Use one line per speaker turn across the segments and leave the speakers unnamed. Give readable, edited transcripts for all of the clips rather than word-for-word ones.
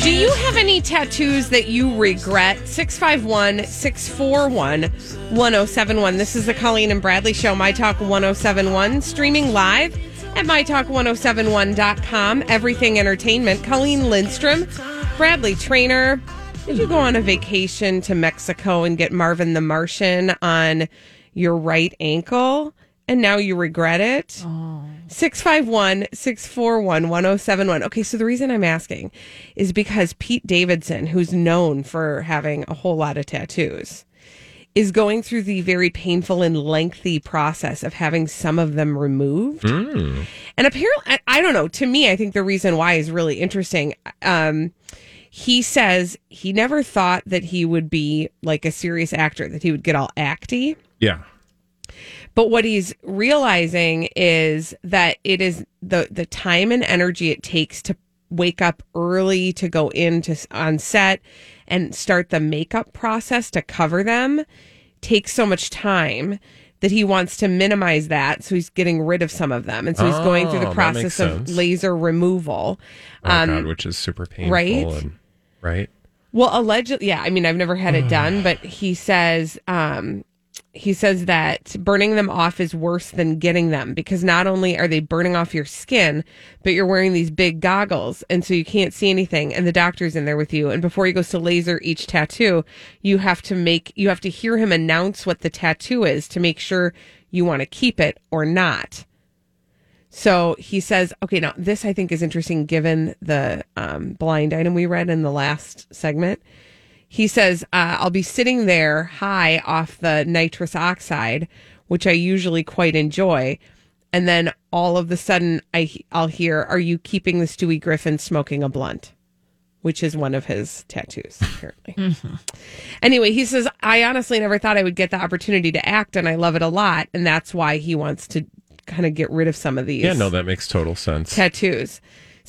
Do you have any tattoos that you regret? 651-641-1071. This is the Colleen and Bradley Show, My Talk 1071, streaming live at MyTalk1071.com. Everything Entertainment. Colleen Lindstrom, Bradley Trainer. Did you go on a vacation to Mexico and get Marvin the Martian on your right ankle, and now you regret it? 651-641-1071. Okay, so the reason I'm asking is because Pete Davidson, who's known for having a whole lot of tattoos, is going through the very painful and lengthy process of having some of them removed. And apparently, I don't know, to me, I think the reason why is really interesting. He says he never thought that he would be like a serious actor, that he would get all acty.
Yeah.
But what he's realizing is that it is the time and energy it takes to wake up early, to go on set and start the makeup process to cover them takes so much time that he wants to minimize that. So he's getting rid of some of them. And so he's going through the process of laser removal.
God, which is super painful.
Right?
Right?
Well, allegedly, yeah. I mean, I've never had it done, but he says that burning them off is worse than getting them, because not only are they burning off your skin, but you're wearing these big goggles, and so you can't see anything, and the doctor's in there with you. And before he goes to laser each tattoo, you have to hear him announce what the tattoo is to make sure you want to keep it or not. So he says, okay, now this I think is interesting given the blind item we read in the last segment. He says, I'll be sitting there high off the nitrous oxide, which I usually quite enjoy. And then all of a sudden I'll hear, are you keeping the Stewie Griffin smoking a blunt? Which is one of his tattoos, apparently. Anyway, he says, I honestly never thought I would get the opportunity to act, and I love it a lot. And that's why he wants to kind of get rid of some of these.
Yeah, no, that makes total sense.
Tattoos.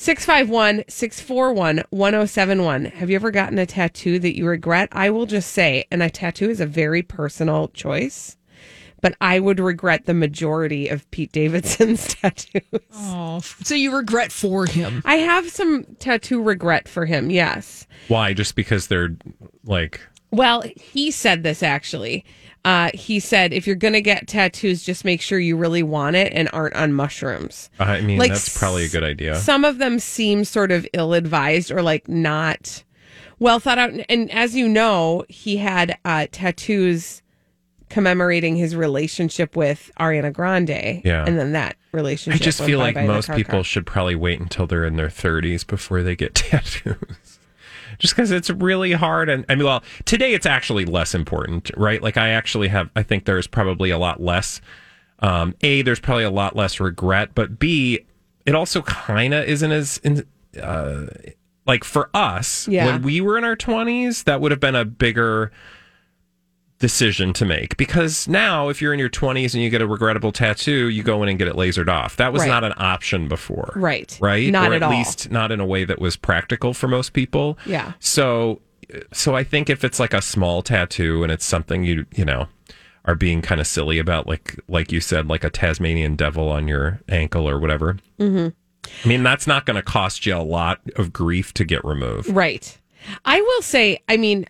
651-641-1071. Have you ever gotten a tattoo that you regret? I will just say, and a tattoo is a very personal choice, but I would regret the majority of Pete Davidson's tattoos.
Oh, so you regret for him?
I have some tattoo regret for him, yes.
Why? Just because they're like...
Well, he said this actually. He said, if you're going to get tattoos, just make sure you really want it and aren't on mushrooms.
I mean,
like,
that's probably a good idea.
Some of them seem sort of ill-advised or like not well thought out. And as you know, he had tattoos commemorating his relationship with Ariana Grande.
Yeah.
And then that relationship.
I just feel like most people should probably wait until they're in their 30s before they get tattoos. Just because it's really hard. And I mean, well, today it's actually less important, right? Like I think there's probably a lot less, there's probably a lot less regret, but B, it also kind of isn't as, like for us, when we were in our 20s, that would have been a bigger decision to make, because now if you're in your 20s and you get a regrettable tattoo, you go in and get it lasered off. That was not an option before. Right.
Not
or
at all.
least not in a way that was practical for most people.
Yeah.
So I think if it's like a small tattoo and it's something you know are being kind of silly about, like you said, like a Tasmanian devil on your ankle or whatever. I mean, that's not going to cost you a lot of grief to get removed.
Right. I will say, I mean,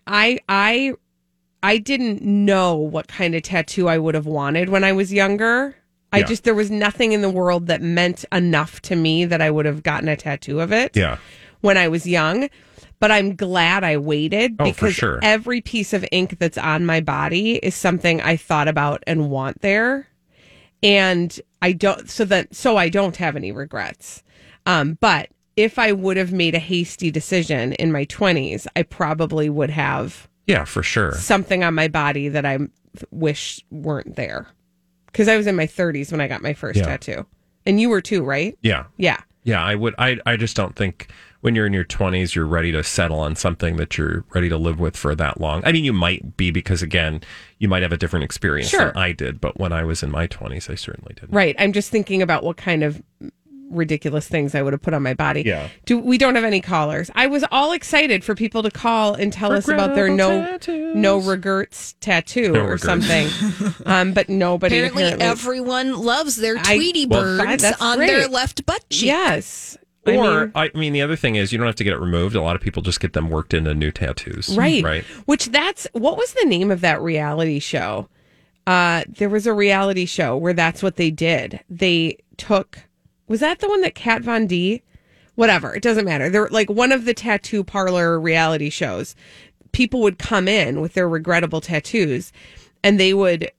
I didn't know what kind of tattoo I would have wanted when I was younger. There was nothing in the world that meant enough to me that I would have gotten a tattoo of it when I was young. But I'm glad I waited, because every piece of ink that's on my body is something I thought about and want there. And I don't have any regrets. But if I would have made a hasty decision in my 20s, I probably would have.
Yeah, for sure.
Something on my body that I wish weren't there. Because I was in my 30s when I got my first tattoo. And you were too, right?
Yeah.
Yeah.
Yeah, I would. I just don't think when you're in your 20s, you're ready to settle on something that you're ready to live with for that long. I mean, you might be, because, again, you might have a different experience than I did. But when I was in my 20s, I certainly didn't.
Right. I'm just thinking about what kind of ridiculous things I would have put on my body.
Yeah.
We don't have any callers. I was all excited for people to call and tell us about their no regrets tattoo or something. But nobody.
Apparently everyone loves their Tweety birds on their left butt cheek.
Yes.
I mean, the other thing is you don't have to get it removed. A lot of people just get them worked into new tattoos.
Right. What was the name of that reality show? There was a reality show where that's what they did. Was that the one that Kat Von D? Whatever, it doesn't matter. They're like one of the tattoo parlor reality shows. People would come in with their regrettable tattoos and they would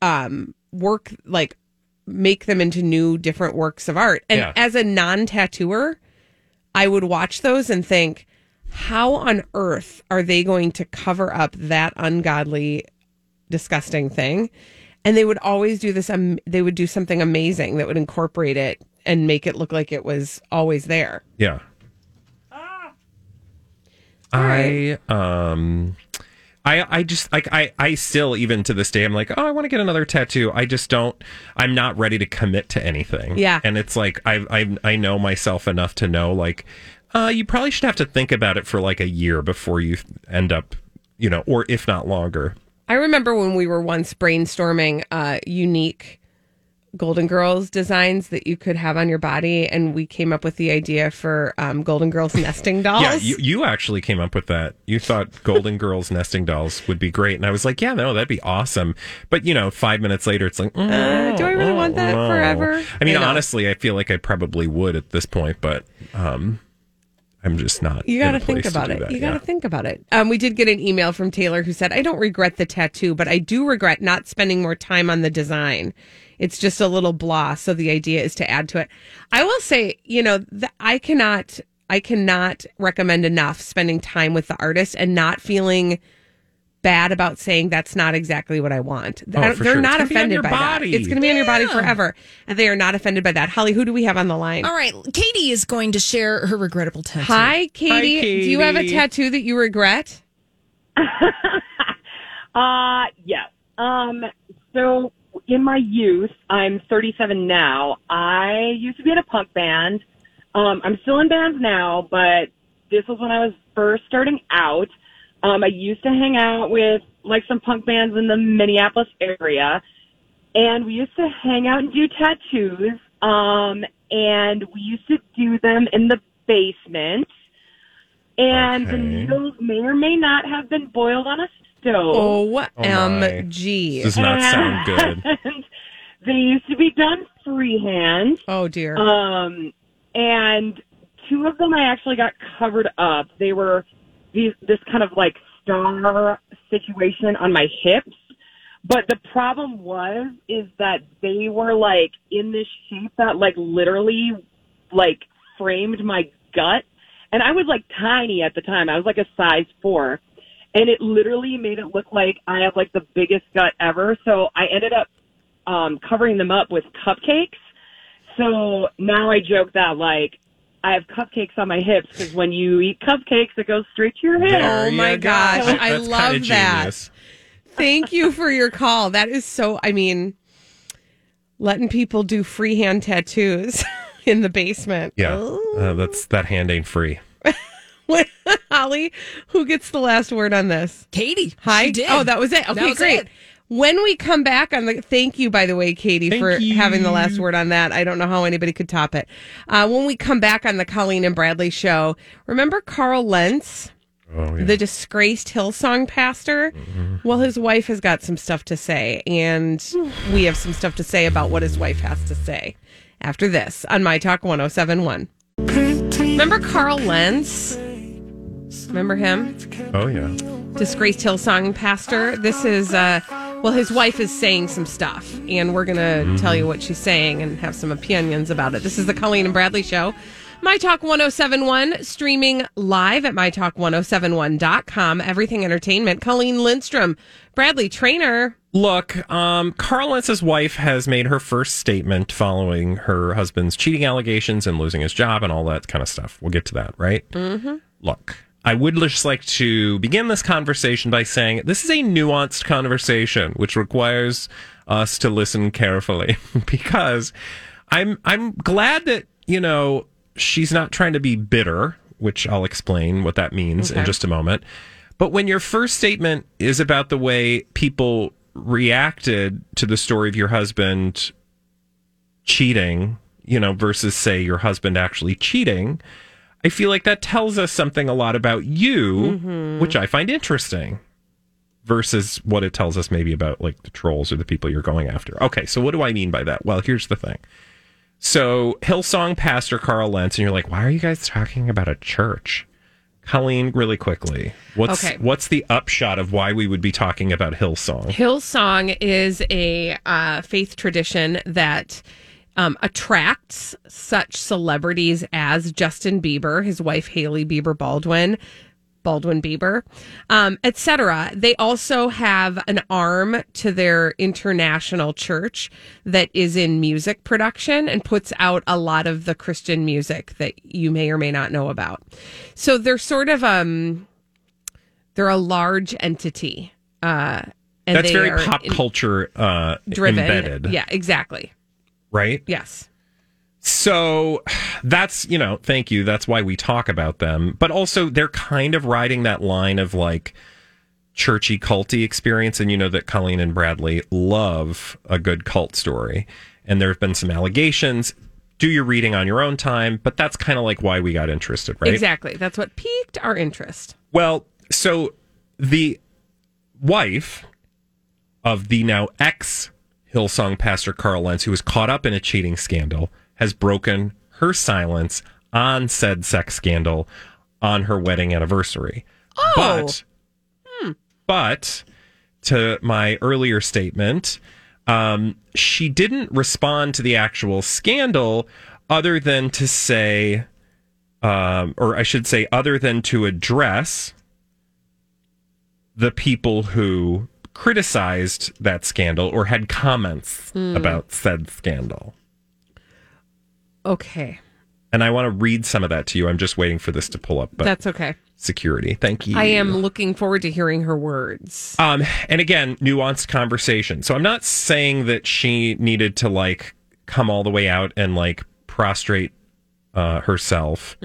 make them into new different works of art. And as a non-tattooer, I would watch those and think, how on earth are they going to cover up that ungodly, disgusting thing? And they would always do this. They would do something amazing that would incorporate it and make it look like it was always there.
Yeah. I just like I still, even to this day, I'm like, oh, I want to get another tattoo. I'm not ready to commit to anything.
Yeah.
And it's like I know myself enough to know, like, you probably should have to think about it for like a year before you end up, or if not longer.
I remember when we were once brainstorming unique Golden Girls designs that you could have on your body, and we came up with the idea for Golden Girls nesting dolls.
Yeah, you actually came up with that. You thought Golden Girls nesting dolls would be great, and I was like, yeah, no, that'd be awesome. But 5 minutes later, it's like, do
I really want that forever?
I mean, honestly, I feel like I probably would at this point, but I'm just not.
You got to think about it. You got to think about it. We did get an email from Taylor who said, I don't regret the tattoo, but I do regret not spending more time on the design. It's just a little blah. So the idea is to add to it. I will say, I cannot recommend enough spending time with the artist and not feeling bad about saying that's not exactly what I want. They're not offended by that. It's going to be on your body forever. And they are not offended by that. Holly, who do we have on the line?
All right. Katie is going to share her regrettable tattoo.
Hi, Katie. Do you have a tattoo that you regret?
Yes. So in my youth, I'm 37 now. I used to be in a punk band. I'm still in bands now, but this was when I was first starting out. I used to hang out with like some punk bands in the Minneapolis area, and we used to hang out and do tattoos. And we used to do them in the basement. And the needles may or may not have been boiled on a stove.
OMG.
Does not sound good.
They used to be done freehand.
Oh, dear.
And two of them I actually got covered up. They were this kind of like star situation on my hips. But the problem is that they were like in this shape that like literally like framed my gut. And I was like tiny at the time. I was like a size 4. And it literally made it look like I have like the biggest gut ever. So I ended up covering them up with cupcakes. So now I joke that like I have cupcakes on my hips because when you eat cupcakes, it goes straight to your head.
Oh my gosh. I love that.
Genius.
Thank you for your call. That is so, letting people do freehand tattoos in the basement.
Yeah. That hand ain't free.
Holly, who gets the last word on this?
Katie.
Hi.
She did.
Oh, that was it. Okay, great.
It.
When we come back thank you, by the way, Katie, for having the last word on that. I don't know how anybody could top it. When we come back on the Colleen and Bradley show, remember Carl Lentz, the disgraced Hillsong pastor? Mm-hmm. Well, his wife has got some stuff to say, and we have some stuff to say about what his wife has to say after this on My Talk 107.1. Remember Carl Lentz? Remember him?
Oh, yeah.
Disgraced Hillsong pastor. This is, his wife is saying some stuff, and we're going to tell you what she's saying and have some opinions about it. This is the Colleen and Bradley Show. My Talk 107.1, streaming live at mytalk1071.com. Everything Entertainment. Colleen Lindstrom, Bradley Trainer.
Look, Carl Lentz's wife has made her first statement following her husband's cheating allegations and losing his job and all that kind of stuff. We'll get to that, right? Mm-hmm. Look, I would just like to begin this conversation by saying this is a nuanced conversation, which requires us to listen carefully because I'm glad that, she's not trying to be bitter, which I'll explain what that means in just a moment. But when your first statement is about the way people reacted to the story of your husband cheating, versus say your husband actually cheating, I feel like that tells us something a lot about you, which I find interesting, versus what it tells us maybe about like the trolls or the people you're going after. Okay, so what do I mean by that? Well, here's the thing. So Hillsong pastor Carl Lentz, and you're like, why are you guys talking about a church? Colleen, really quickly, what's the upshot of why we would be talking about Hillsong?
Hillsong is a faith tradition that attracts such celebrities as Justin Bieber, his wife Hailey Bieber Baldwin Bieber, etc. They also have an arm to their international church that is in music production and puts out a lot of the Christian music that you may or may not know about. So they're sort of they're a large entity. And
that's very pop culture
driven.
Embedded.
Yeah, exactly.
Right?
Yes.
So that's, thank you. That's why we talk about them. But also they're kind of riding that line of like churchy culty experience. And you know that Colleen and Bradley love a good cult story. And there have been some allegations. Do your reading on your own time. But that's kind of like why we got interested, right?
Exactly. That's what piqued our interest.
Well, so the wife of the now ex-Hillsong pastor Carl Lentz, who was caught up in a cheating scandal, has broken her silence on said sex scandal on her wedding anniversary.
Oh.
But to my earlier statement, she didn't respond to the actual scandal other than to say, or I should say, other than to address the people who criticized that scandal or had comments about said scandal.
Okay.
And I want to read some of that to you. I'm just waiting for this to pull up. But
that's okay.
Security. Thank you.
I am looking forward to hearing her words.
And again, nuanced conversation. So I'm not saying that she needed to like come all the way out and like prostrate herself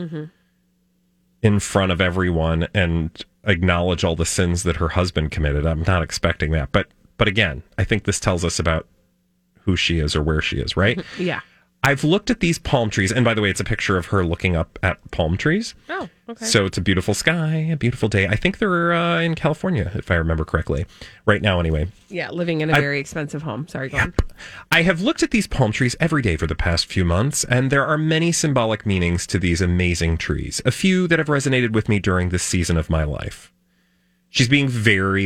in front of everyone and acknowledge all the sins that her husband committed. I'm not expecting that. But again, I think this tells us about who she is or where she is, right?
Yeah.
I've looked at these palm trees, and by the way, it's a picture of her looking up at palm trees.
Oh, okay.
So it's a beautiful sky, a beautiful day. I think they're in California, if I remember correctly. Right now, anyway.
Yeah, living in a very expensive home. Sorry, go on.
I have looked at these palm trees every day for the past few months, and there are many symbolic meanings to these amazing trees. A few that have resonated with me during this season of my life. She's being very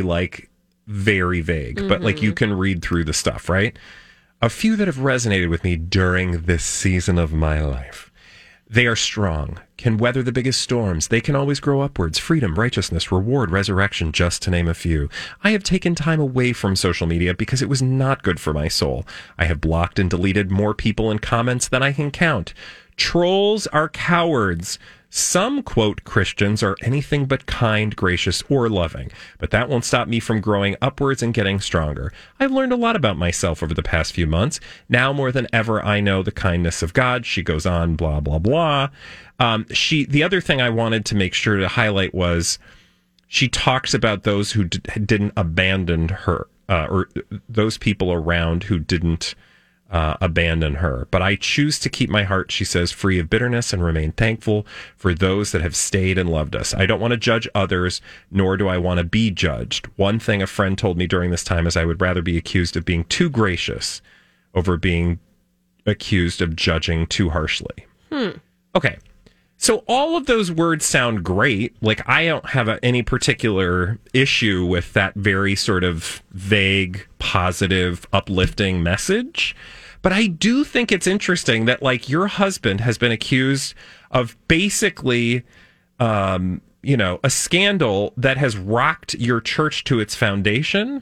vague, but like you can read through the stuff, right? A few that have resonated with me during this season of my life. They are strong, can weather the biggest storms. They can always grow upwards. Freedom, righteousness, reward, resurrection, just to name a few. I have taken time away from social media because it was not good for my soul. I have blocked and deleted more people and comments than I can count. Trolls are cowards. Some, quote, Christians are anything but kind, gracious, or loving, but that won't stop me from growing upwards and getting stronger. I've learned a lot about myself over the past few months. Now more than ever, I know the kindness of God. She goes on, blah, blah, blah. The other thing I wanted to make sure to highlight was she talks about those who didn't abandon her, or those people around who didn't abandon her. But I choose to keep my heart, she says, free of bitterness and remain thankful for those that have stayed and loved us. I don't want to judge others, nor do I want to be judged. One thing a friend told me during this time is I would rather be accused of being too gracious over being accused of judging too harshly. Okay. So all of those words sound great. Like, I don't have any particular issue with that very sort of vague, positive, uplifting message. But I do think it's interesting that, like, your husband has been accused of basically, a scandal that has rocked your church to its foundation.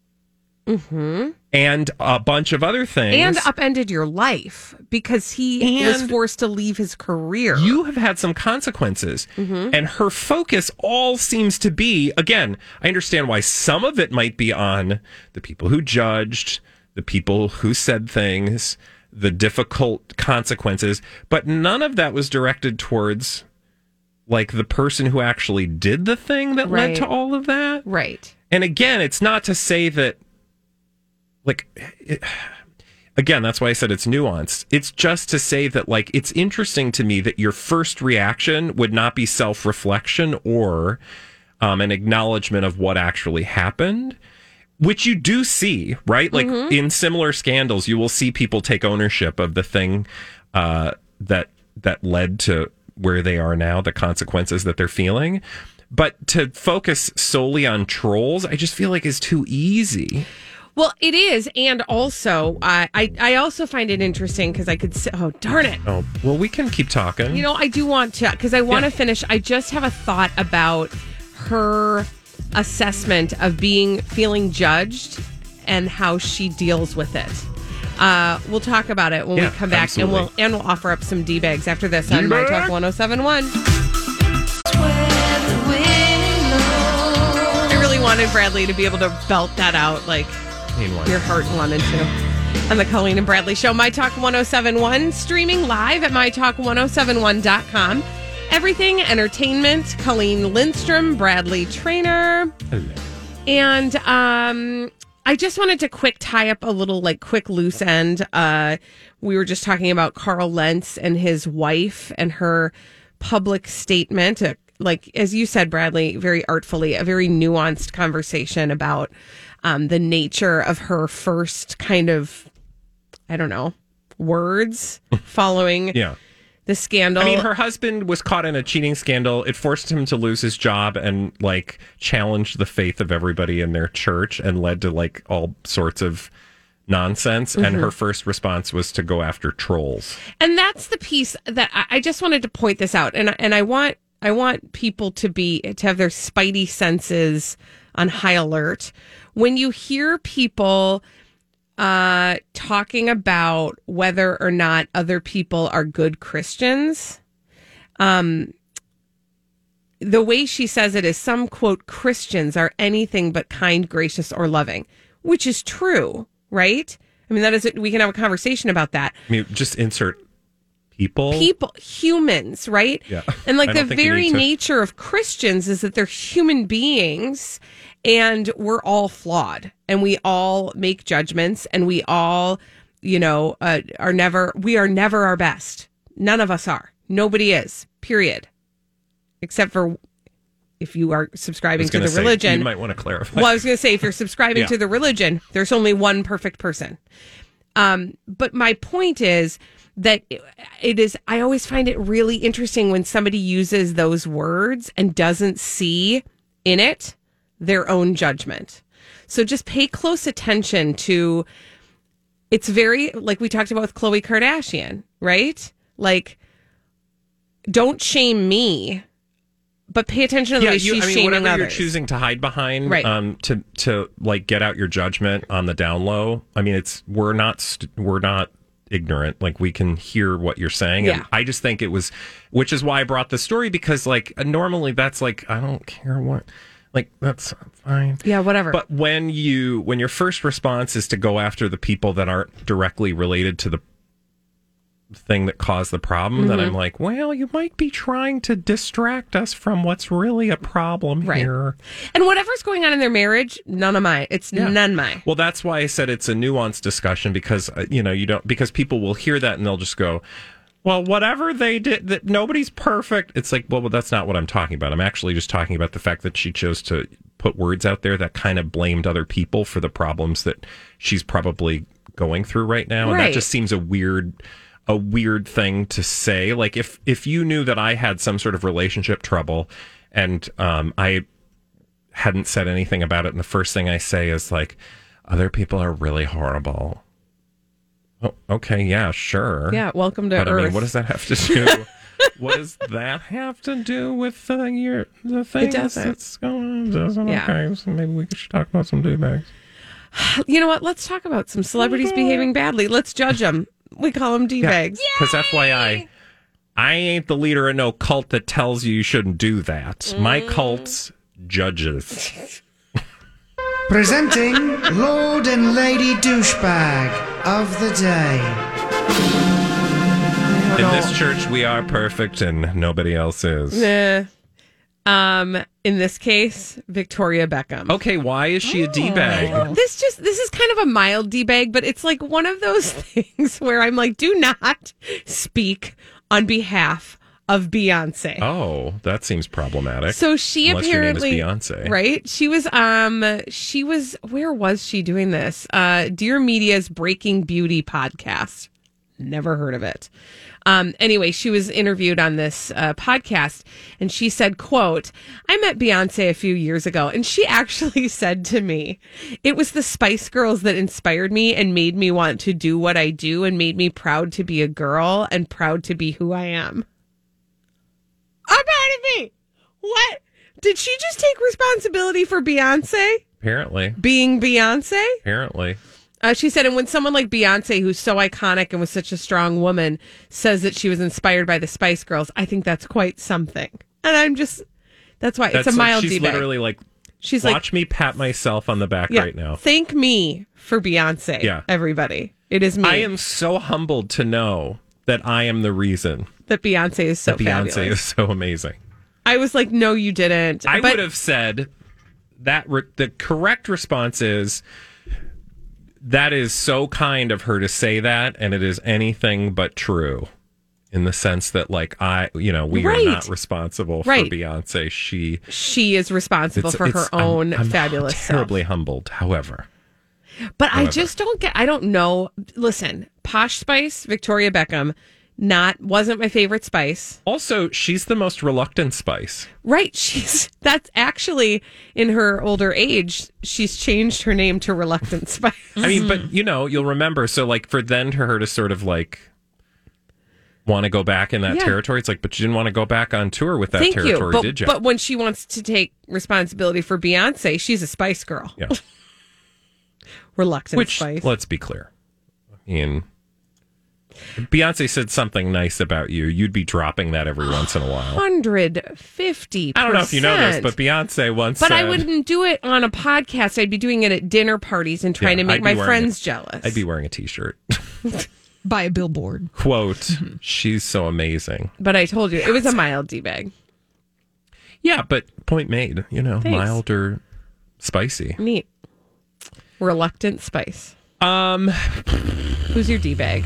And a bunch of other things.
And upended your life because he was forced to leave his career.
You have had some consequences. And her focus all seems to be, again, I understand why some of it might be on the people who judged, the people who said things, the difficult consequences, but none of that was directed towards, like, the person who actually did the thing that led to all of that.
Right.
And again, it's not to say that, like, again, that's why I said it's nuanced. It's just to say that, like, it's interesting to me that your first reaction would not be self-reflection or an acknowledgement of what actually happened, which you do see, right? Like, in similar scandals, you will see people take ownership of the thing that led to where they are now, the consequences that they're feeling. But to focus solely on trolls, I just feel like is too easy.
Well, it is, and also, I also find it interesting because I could say, oh, darn it.
Oh, well, we can keep talking.
You know, I do want to, because I want to finish. I just have a thought about her assessment of feeling judged and how she deals with it. We'll talk about it when we come back,
absolutely.
and we'll offer up some D-bags after this on My Talk 1071. I really wanted Bradley to be able to belt that out like your heart wanted to. On the Colleen and Bradley Show, My Talk 1071, streaming live at mytalk1071.com. Everything Entertainment, Colleen Lindstrom, Bradley Trainer.
Hello.
And I just wanted to tie up a little quick loose end. We were just talking about Carl Lentz and his wife and her public statement. As you said, Bradley, very artfully, a very nuanced conversation about the nature of her first kind of, I don't know, words following the scandal.
I mean, her husband was caught in a cheating scandal. It forced him to lose his job and challenged the faith of everybody in their church and led to all sorts of nonsense. And her first response was to go after trolls.
And that's the piece that I just wanted to point this out. And I want people to have their spidey senses on high alert. When you hear people talking about whether or not other people are good Christians, the way she says it is some, quote, Christians are anything but kind, gracious, or loving, which is true, right? I mean, that is, we can have a conversation about that.
I mean, just insert people,
humans, right?
Yeah.
And the very nature of Christians is that they're human beings and we're all flawed and we all make judgments and we all, are never our best. None of us are. Nobody is, period. Except for if you are subscribing to the religion.
You might want to clarify.
Well, I was going to say, if you're subscribing to the religion, there's only one perfect person. But my point is that I always find it really interesting when somebody uses those words and doesn't see in it their own judgment. So just pay close attention to, it's very, like we talked about with Khloe Kardashian, right? Don't shame me, but pay attention to the way she's shaming
whatever
others.
You're choosing to hide behind,
right.
To get out your judgment on the down low. I mean, we're not ignorant. We can hear what you're saying.
Yeah.
And I just think which is why I brought the story, because normally that's I don't care what, that's fine.
Yeah, whatever.
But when your first response is to go after the people that aren't directly related to the thing that caused the problem, then I'm well, you might be trying to distract us from what's really a problem here.
And whatever's going on in their marriage, none of mine. It's none mine.
Well, that's why I said it's a nuanced discussion, because because people will hear that and they'll just go, well, whatever they did, that nobody's perfect. It's well, that's not what I'm talking about. I'm actually just talking about the fact that she chose to put words out there that kind of blamed other people for the problems that she's probably going through right now. And that just seems a weird thing to say. If you knew that I had some sort of relationship trouble and I hadn't said anything about it, and the first thing I say is other people are really horrible. Oh, okay, yeah, sure.
Yeah, welcome to Earth.
I mean, what does that have to do? What does that have to do with the thing that's going on? Doesn't?
Yeah.
Okay, so maybe we should talk about some D-bags.
You know what? Let's talk about some celebrities behaving badly. Let's judge them. We call them D-bags.
Because FYI, I ain't the leader of no cult that tells you shouldn't do that. My cult's judges.
Presenting Lord and Lady Douchebag of the Day.
In this church, we are perfect and nobody else is.
Nah. In this case, Victoria Beckham.
Okay, why is she a D-bag?
This is kind of a mild D-bag, but it's like one of those things where I'm like, do not speak on behalf of Beyonce.
Oh, that seems problematic.
So she
Unless
apparently,
your name is Beyonce.
right? She was, where was she doing this? Dear Media's Breaking Beauty podcast. Never heard of it. Anyway, she was interviewed on this podcast, and she said, quote, I met Beyonce a few years ago, and she actually said to me, it was the Spice Girls that inspired me and made me want to do what I do and made me proud to be a girl and proud to be who I am. I'm proud of me. What? Did she just take responsibility for Beyonce?
Apparently.
Being Beyonce?
Apparently.
She said, and when someone like Beyonce, who's so iconic and was such a strong woman, says that she was inspired by the Spice Girls, I think that's quite something. And I'm just, that's why it's a mild
She's
D-bag.
literally like,
She's
watch me pat myself on the back right now.
Thank me for Beyonce, everybody. It is me.
I am so humbled to know that I am the reason
that Beyonce is so
Beyonce
fabulous.
is so amazing.
I was like, no, you didn't.
I would have said that the correct response is, that is so kind of her to say that, and it is anything but true in the sense that, like, we are not responsible for Beyonce. She
is responsible for her own fabulous self.
Terribly humbled, however.
But I just I don't know. Listen, Posh Spice, Victoria Beckham, wasn't my favorite Spice.
Also, she's the most reluctant Spice.
Right. That's actually, in her older age, she's changed her name to Reluctant Spice.
I mean, but you'll remember, so like for her to sort of like want to go back in that territory, it's like, but you didn't want to go back on tour with that territory, did you?
But when she wants to take responsibility for Beyonce, she's a Spice Girl.
Yeah.
Reluctant Spice.
Let's be clear. I mean, if Beyonce said something nice about you, you'd be dropping that every once in a while.
150%.
I don't know if you know this, but Beyonce once said...
But I wouldn't do it on a podcast. I'd be doing it at dinner parties and trying to make my friends jealous.
I'd be wearing a T-shirt.
By a billboard.
Quote, she's so amazing.
But I told you, it was a mild D-bag.
Yeah, but point made.
Thanks.
Mild or spicy.
Neat. Reluctant Spice. Who's your D-bag?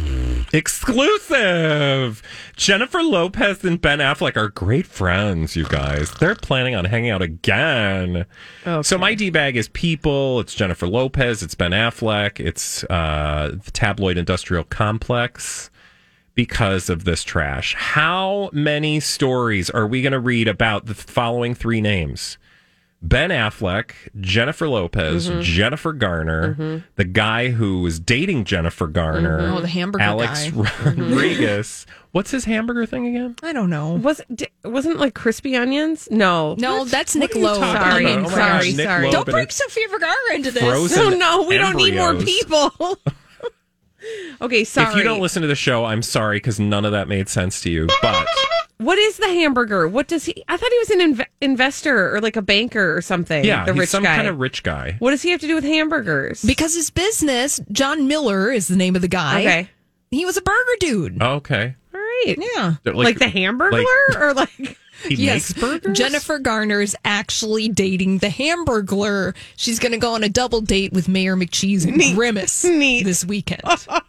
Exclusive! Jennifer Lopez and Ben Affleck are great friends, you guys. They're planning on hanging out again. Okay. So my D-bag is people. It's Jennifer Lopez. It's Ben Affleck. It's the tabloid industrial complex because of this trash. How many stories are we going to read about the following three names? Ben Affleck, Jennifer Lopez, Jennifer Garner, the guy who was dating Jennifer Garner.
Oh, the hamburger
Alex
guy.
Rodriguez. What's his hamburger thing again?
I don't know.
Wasn't it like crispy onions? No,
that's Nick Loeb.
Sorry,
Oh
sorry.
Don't bring Sofia Vergara into this.
Frozen
we don't need more people. Okay, sorry.
If you don't listen to the show, I'm sorry because none of that made sense to you. But
what is the hamburger? What does he? I thought he was an investor or like a banker or something.
yeah,
the
he's
rich
some
guy.
kind of rich guy.
What does he have to do with hamburgers?
Because his business, John Miller is the name of the guy.
Okay,
He was a burger dude.
Okay.
all right.
Yeah.
Like the Hamburglar or like.
He makes burgers?
Jennifer Garner's actually dating the Hamburglar. She's going to go on a double date with Mayor McCheese and Grimace this weekend.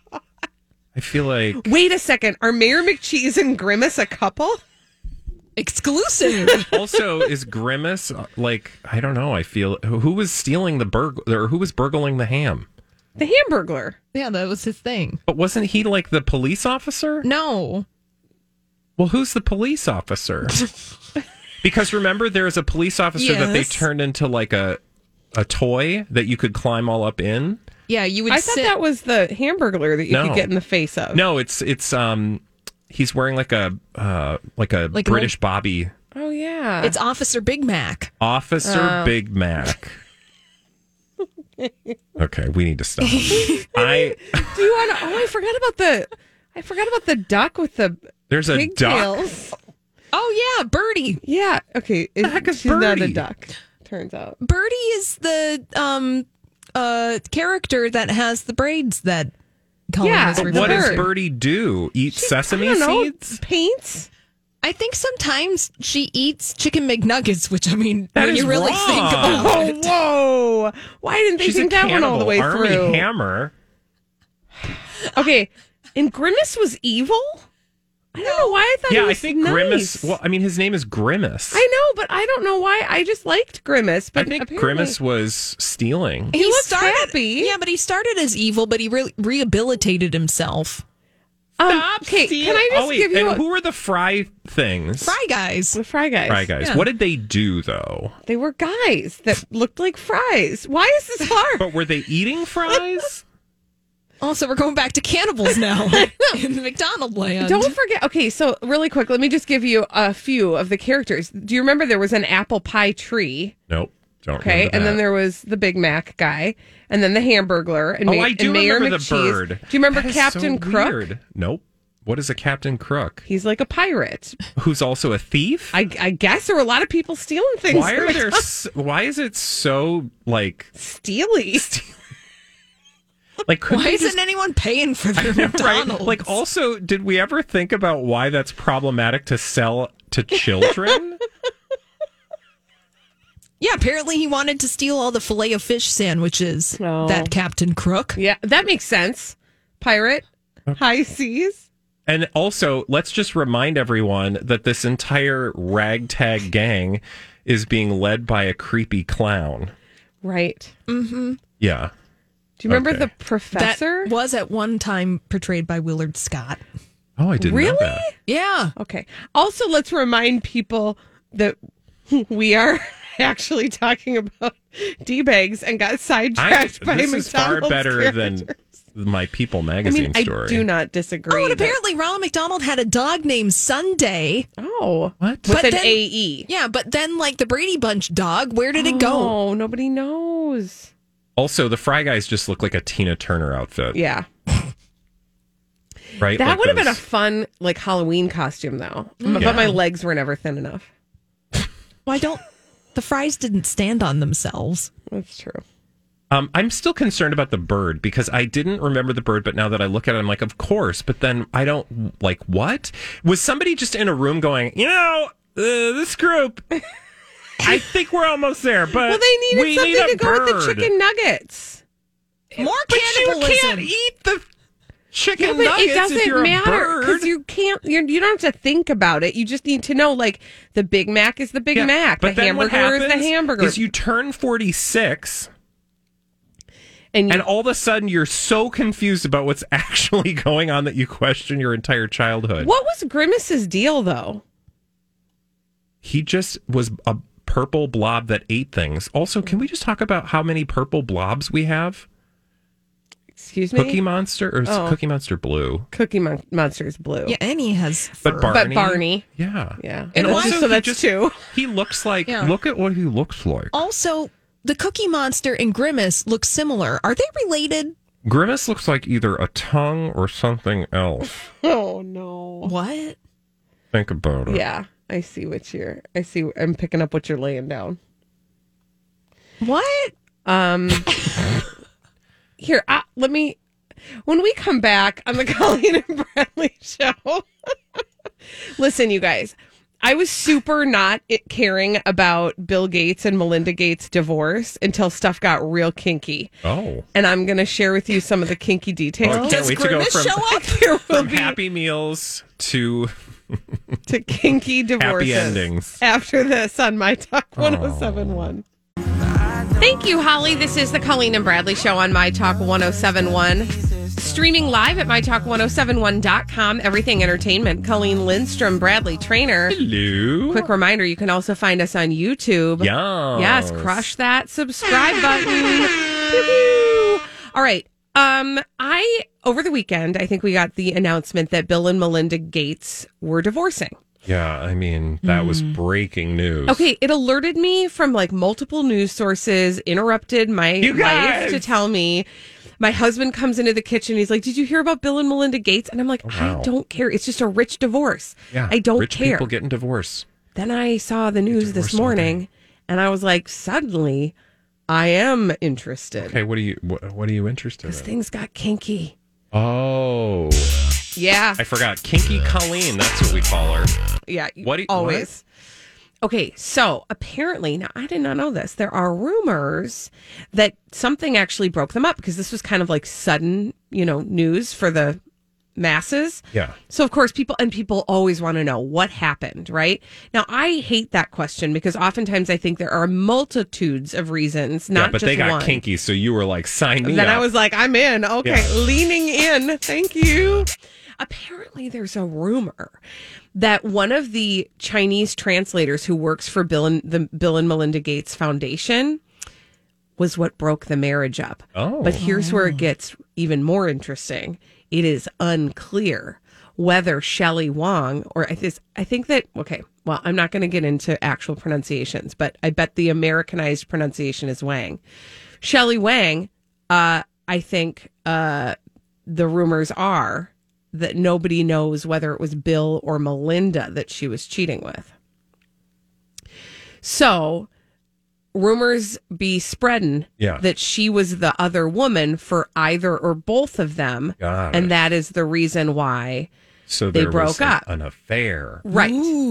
I feel like...
Wait a second. Are Mayor McCheese and Grimace a couple?
Exclusive.
Also, is Grimace, like, I don't know, I feel... Who was stealing the burger, or who was burgling the ham?
The Hamburglar.
Yeah, that was his thing.
But wasn't he, like, the police officer?
No.
Well, who's the police officer? Because remember, there's a police officer that they turned into, like, a toy that you could climb all up in?
Yeah, you would
I thought that was the Hamburglar that you could get in the face of.
No, it's he's wearing like a British Bobby.
Oh yeah.
It's Officer Big Mac.
Officer Big Mac. Okay, we need to stop. Do you
want to? Oh, I forgot about the duck with the
There's a
pigtails.
duck.
Oh yeah, Birdie.
Yeah. Okay.
The heck is
she's not a
Birdie?
duck. Turns out.
Birdie is the character that has the braids that Colin
Yeah,
was
but
But
referring
what does
to.
Birdie do? Eat sesame
I don't know,
seeds?
Paints.
I think sometimes she eats chicken McNuggets, which, I mean,
That
when
is
you really
wrong.
think about
Oh,
it.
whoa. Why didn't they
She's
think
a
that one all the way
cannibal. Armie
through?
Hammer.
Okay. And Grimace was evil? I don't know why I thought he
Yeah,
was
I think
nice.
Grimace. Well, I mean, his name is Grimace.
I know, but I don't know why. I just liked Grimace. But
I think
apparently-
Grimace was stealing.
He looks happy.
Yeah, but he started as evil, but he rehabilitated himself.
Okay, can I just give you
and who were the Fry things?
Fry Guys.
the Fry Guys?
Fry guys.
Yeah.
What did they do though?
They were guys that looked like fries. Why is this hard?
But were they eating fries?
Also, we're going back to cannibals now in the McDonald land.
Don't forget. Okay, so really quick, let me just give you a few of the characters. Do you remember there was an apple pie tree?
Nope. Don't
Okay,
remember
and then
that.
there was the Big Mac guy, and then the Hamburglar, and,
I do
and Mayor
remember
McCheese.
the bird.
Do you remember
That is
Captain
so
Crook?
weird. Nope. What is a Captain Crook?
He's like a pirate.
Who's also a thief?
I guess there were a lot of people stealing things.
Why are there? Why is it so like?
steely?
Like, couldn't
Why
they
isn't
just-
anyone paying for their
Right?
McDonald's?
Like, also, did we ever think about why that's problematic to sell to children?
Yeah, apparently he wanted to steal all the Filet-O-Fish sandwiches.
Oh.
That Captain Crook.
Yeah, that makes sense. Pirate, high seas.
And also, let's just remind everyone that this entire ragtag gang is being led by a creepy clown.
Right.
Yeah.
Do you remember
Okay.
the professor?
That was at one time portrayed by Willard Scott.
Oh, I didn't know
Really?
that.
Yeah.
Okay. Also, let's remind people that we are actually talking about D-bags and got sidetracked by
This
McDonald's
is far better
characters.
than my People
I
magazine
mean,
story.
I do not disagree.
Oh, and
that-
apparently Ronald McDonald had a dog named Sunday.
Oh.
What?
With
But
an
then-
AE.
Yeah, but then like the Brady Bunch dog, where did it go?
Oh, nobody knows.
Also, the Fry Guys just look like a Tina Turner outfit,
Yeah.
right?
That
Like
would have been a
those-
fun, like, Halloween costume, though. But my legs were never thin enough.
Why don't the fries didn't stand on themselves?
That's true.
I'm still concerned about the bird because I didn't remember the bird, but now that I look at it, I'm like, of course. But then I don't like what was somebody just in a room going, this group. I think we're almost there, but
Well, they needed
we
something
need a
to go with the
bird.
chicken nuggets.
More
But you
cannibalism.
can't eat the chicken
Yeah, but
nuggets
it doesn't
if you're
matter
a bird.
because you can't. You don't have to think about it. You just need to know, like, the Big Mac is the Big Mac,
But
the
then what
hamburger is the
happens
hamburger,
is you turn 46,
and
and all of a sudden you're so confused about what's actually going on that you question your entire childhood.
what was Grimace's deal, though?
He just was a purple blob that ate things. Also, can we just talk about how many purple blobs we have?
Excuse me.
Cookie Monster or is
Oh.
Cookie Monster blue?
Cookie Monster's blue.
Yeah, and he has fur.
But Barney.
But Barney.
Yeah.
Yeah.
And
That's-
also
so
he
that's
just-
two.
He looks like,
Yeah.
look at what he looks like.
Also, the Cookie Monster and Grimace look similar. Are they related?
Grimace looks like either a tongue or something else.
Oh no.
What?
Think about it.
Yeah, I see. I'm picking up what you're laying down.
What?
Here, let me. When we come back on the Colleen and Bradley show, listen, you guys, I was super not caring about Bill Gates and Melinda Gates' divorce until stuff got real kinky.
Oh.
And I'm going to share with you some of the kinky
Oh, I
details.
can't
Does
wait to go
Grimace
from,
show up?
There will
from
be
Happy Meals to
to kinky divorces
endings.
after this on My Talk 1071. Thank you, Holly. This is the Colleen and Bradley show on My Talk 1071. Streaming live at MyTalk1071.com. Everything Entertainment. Colleen Lindstrom, Bradley Trainer.
Hello.
Quick reminder, you can also find us on YouTube.
Yes.
Yes, crush that subscribe button. Pew-pew. All right. Over the weekend, I think we got the announcement that Bill and Melinda Gates were divorcing.
Yeah, I mean, that was breaking news.
Okay, it alerted me from like multiple news sources, interrupted my
You
life
guys!
to tell me. My husband comes into the kitchen. He's like, "Did you hear about Bill and Melinda Gates?" And I'm like,
wow.
"I don't care. It's just a rich divorce.
Yeah.
I don't
Rich
care."
people getting divorced.
Then I saw the news this
divorced all
morning, and I was like, suddenly, I am interested.
Okay, what are you interested in?
Things got kinky.
Oh.
Yeah.
I forgot. Kinky Colleen. That's what we call her.
Yeah.
What?
Always. Okay, so apparently, now I did not know this. There are rumors that something actually broke them up because this was kind of like sudden, news for the masses.
Yeah.
So of course people always want to know what happened, right? Now I hate that question because oftentimes I think there are multitudes of reasons, not
but
just
they got
one.
kinky, so you were like, sign me
Then
up.
I was like, I'm in. Okay,
Yeah.
leaning in. Thank you. Apparently, there's a rumor that one of the Chinese translators who works for the Bill and Melinda Gates Foundation was what broke the marriage up.
Oh.
But here's where it gets even more interesting. It is unclear whether Shelley Wong I think that, okay, well, I'm not going to get into actual pronunciations, but I bet the Americanized pronunciation is Wang. Shelley Wang, I think the rumors are that nobody knows whether it was Bill or Melinda that she was cheating with. So rumors be spreading that she was the other woman for either or both of them.
Got
and
it.
that is the reason why
So
they
there
broke
was
up.
an affair.
Right.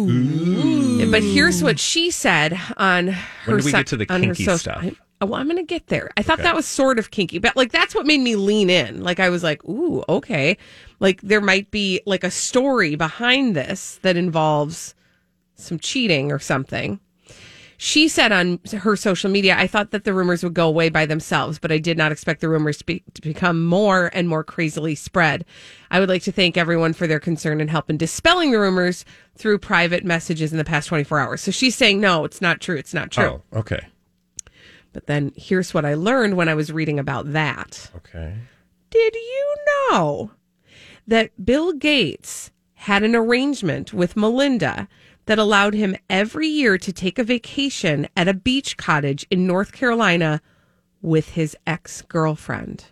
But here's what she said on her
When do we get to the
on her
kinky
social-
stuff?
Well, I'm going to get there. I thought that was sort of kinky, but like that's what made me lean in. Like I was like, ooh, okay. Like there might be like a story behind this that involves some cheating or something. She said on her social media, I thought that the rumors would go away by themselves, but I did not expect the rumors to become more and more crazily spread. I would like to thank everyone for their concern and help in dispelling the rumors through private messages in the past 24 hours. So she's saying, no, it's not true. It's not true.
Oh, okay.
But then here's what I learned when I was reading about that.
Okay.
Did you know that Bill Gates had an arrangement with Melinda that allowed him every year to take a vacation at a beach cottage in North Carolina with his ex-girlfriend?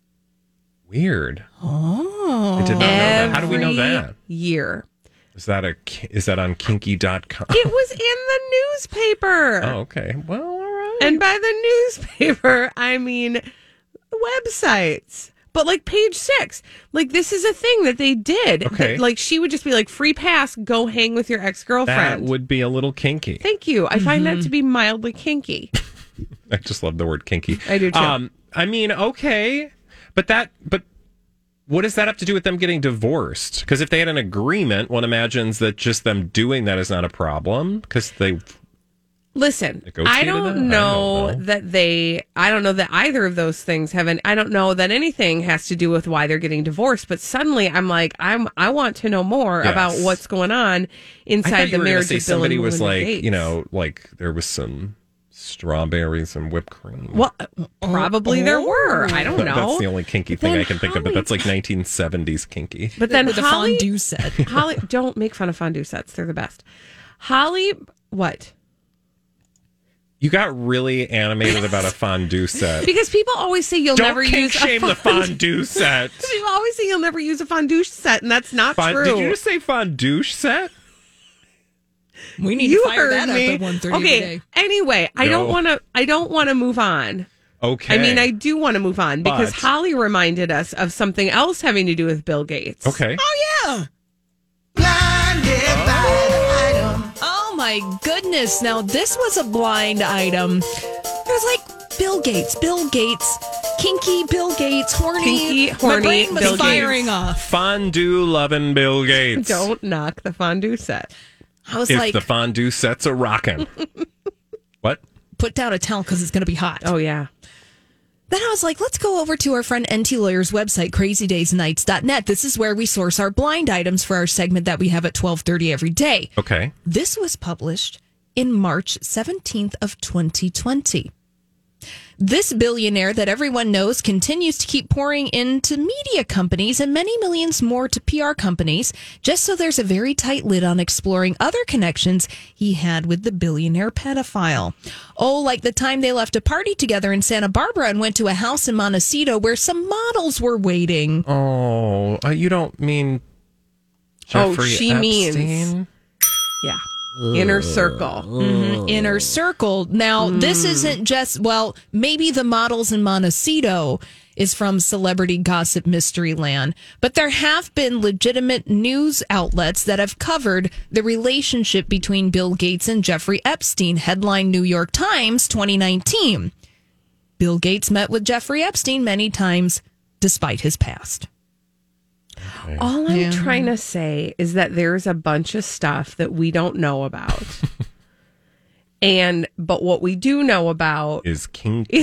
Weird.
Oh.
I did not know that. How do we know
Every
that?
year.
Is that on kinky.com?
It was in the newspaper.
Oh, okay. Well, all right.
And by the newspaper, I mean websites. But like page 6, like this is a thing that they did.
Okay.
Like she would just be like, free pass, go hang with your ex-girlfriend.
That would be a little kinky.
Thank you. I find that to be mildly kinky.
I just love the word kinky.
I do too.
I mean, okay. But what does that have to do with them getting divorced? Because if they had an agreement, one imagines that just them doing that is not a problem because they...
Listen, I
negotiated
don't
that?
know
I don't know.
I don't know that either of those things I don't know that anything has to do with why they're getting divorced, but suddenly I'm like, I want to know more
Yes.
about what's going on
I
inside
thought you
the
were going to
marriage
say
of Bill
somebody
and
was
Melinda
like,
Gates.
like there was some strawberries and whipped cream.
Well, probably there were. I don't know.
That's the only kinky
But
thing
then
I can think of, but that's like 1970s kinky.
But then
With a
Holly,
fondue set.
Holly, don't make fun of fondue sets. They're the best. Holly, what?
You got really animated about a fondue set.
Because people always say you'll
Don't
never
kink
use
shame the fondue set.
People always say you'll never use a fondue set, and that's not true.
Did you just say fondue set?
We need
You
to fire
heard
that
me.
up at 1:30
Okay.
today.
Anyway, I
No.
don't want to move on.
Okay.
I mean, I do want to move on because
But-
Holly reminded us of something else having to do with Bill Gates.
Okay.
Oh, Oh my goodness. Now, this was a blind item. It was like Bill Gates, kinky Bill Gates, horny.
Kinky, horny
My brain was
Bill
firing
Gates.
off.
Fondue loving Bill Gates.
Don't knock the fondue set.
I was
If
like,
the fondue set's a rockin'. What?
put down a towel because it's going to be hot.
Oh, yeah.
Then I was like, let's go over to our friend NT Lawyer's website, crazydaysnights.net. This is where we source our blind items for our segment that we have at 12:30 every day.
Okay.
This was published in March 17th of 2020. This billionaire that everyone knows continues to keep pouring into media companies and many millions more to PR companies, just so there's a very tight lid on exploring other connections he had with the billionaire pedophile. Oh, like the time they left a party together in Santa Barbara and went to a house in Montecito where some models were waiting.
Oh, you don't mean Jeffrey
she
Epstein?
means- Yeah. Inner circle.
Inner circle. Now, this isn't just, well, maybe the models in Montecito is from Celebrity Gossip Mystery Land, but there have been legitimate news outlets that have covered the relationship between Bill Gates and Jeffrey Epstein. Headline New York Times 2019. Bill Gates met with Jeffrey Epstein many times despite his past.
All I'm trying to say is that there's a bunch of stuff that we don't know about. But what we do know about
is kinky.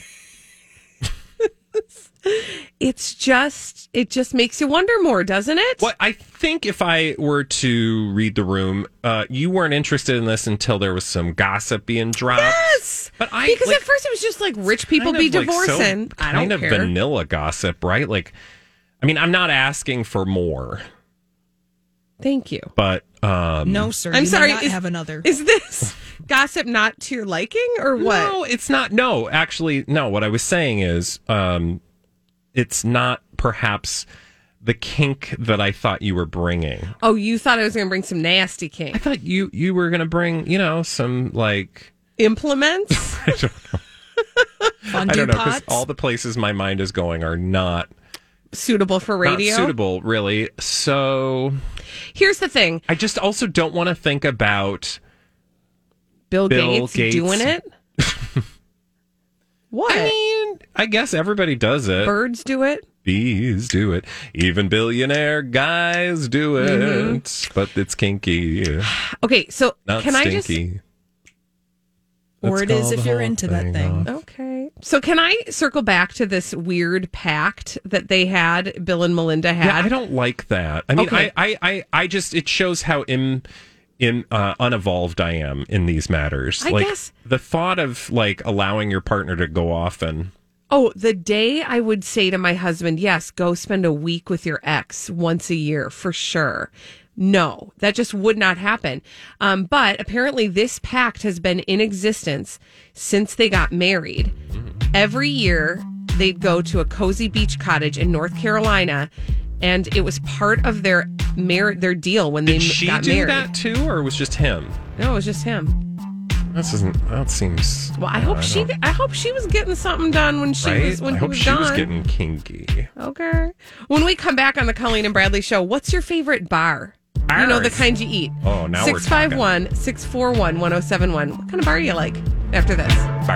It just makes you wonder more, doesn't it?
Well, I think if I were to read the room, you weren't interested in this until there was some gossip being dropped.
Yes,
but
because at first it was just like rich people be divorcing. I don't care.
Kind of vanilla gossip, right? Like, I mean, I'm not asking for more.
Thank you,
but
no, sir.
I'm sorry.
Have another.
Is this gossip not to your liking or what?
No, it's not. No, actually, no. What I was saying is, it's not perhaps the kink that I thought you were bringing.
Oh, you thought I was going to bring some nasty kink?
I thought you were going to bring, some like
implements.
I don't know.
Fondue
I don't know, because
pots?
all the places my mind is going are not
suitable for radio.
Not suitable, really. So
here's the thing.
I just also don't want to think about
Bill Gates doing it. What?
I mean, I guess everybody does it.
Birds do it.
Bees do it. Even billionaire guys do it. Mm-hmm. But it's kinky.
Okay, so
not
can
stinky.
Or it is if you're into that thing.
Okay. So can I circle back to this weird pact that they had, Bill and Melinda had?
Yeah, I don't like that. I mean,
okay.
I just, it shows how unevolved I am in these matters.
I guess
the thought of like allowing your partner to go off and
the day I would say to my husband, yes, go spend a week with your ex once a year for sure. No, that just would not happen. But apparently this pact has been in existence since they got married. Every year they'd go to a cozy beach cottage in North Carolina, and it was part of their deal when they got married. Did she do
that too, or it was just him?
No, it was just him.
That seems.
Well, I hope she was getting something done when she was when
I
he
hope
was
she
gone.
was getting kinky.
Okay. When we come back on the Colleen and Bradley show, what's your favorite bar? Bars. You know, the kind you eat.
Oh, now
651-641-1071. What kind of bar do you like after this?